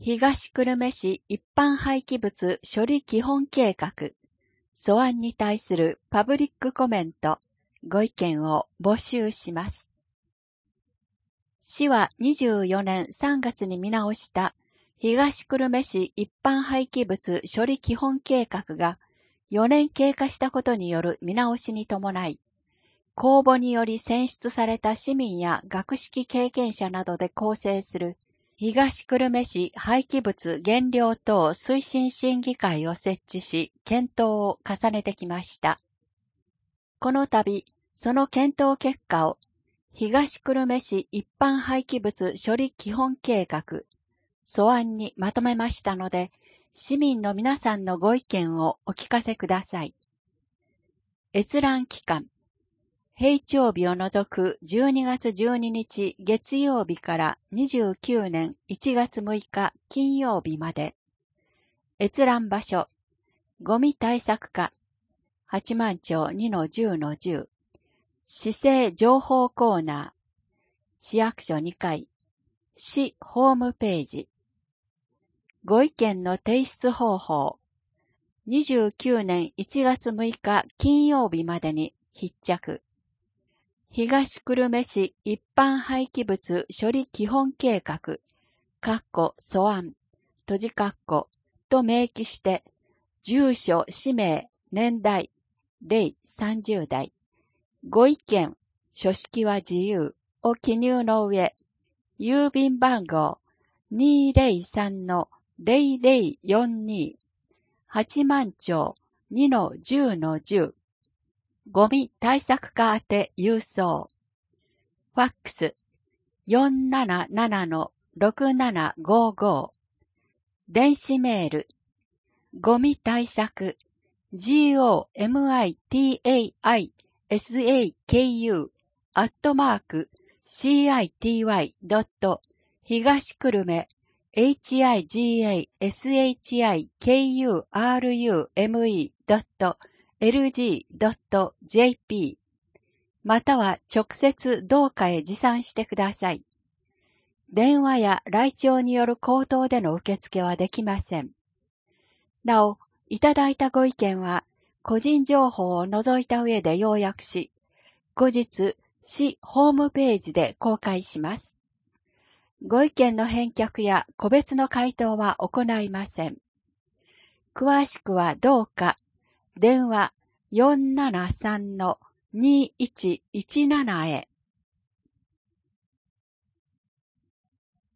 東久留米市一般廃棄物処理基本計画、素案に対するパブリックコメント、ご意見を募集します。市は24年3月に見直した東久留米市一般廃棄物処理基本計画が4年経過したことによる見直しに伴い、公募により選出された市民や学識経験者などで構成する東久留米市廃棄物減量等推進審議会を設置し、検討を重ねてきました。この度、その検討結果を東久留米市一般廃棄物処理基本計画、素案にまとめましたので、市民の皆さんのご意見をお聞かせください。閲覧期間、閉庁日を除く12月12日月曜日から29年1月6日金曜日まで。閲覧場所、ゴミ対策課、八幡町 2-10-10、市政情報コーナー、市役所2階、市ホームページ。ご意見の提出方法、29年1月6日金曜日までに必着。東久留米市一般廃棄物処理基本計画、素案、閉じ括弧と明記して、住所、氏名、年代、令30代、ご意見、書式は自由を記入の上、郵便番号 203-0042、八幡町 2-10-10、ゴミ対策課宛て郵送。ファックス 477-6755。電子メール。ゴミ対策 gomitaisaku@city.東久留米higashikurume.lg.jp または直接同課へ持参してください。電話や来庁による口頭での受付はできません。なお、いただいたご意見は個人情報を除いた上で要約し、後日市ホームページで公開します。ご意見の返却や個別の回答は行いません。詳しくはどうか、電話 473-2117 へ。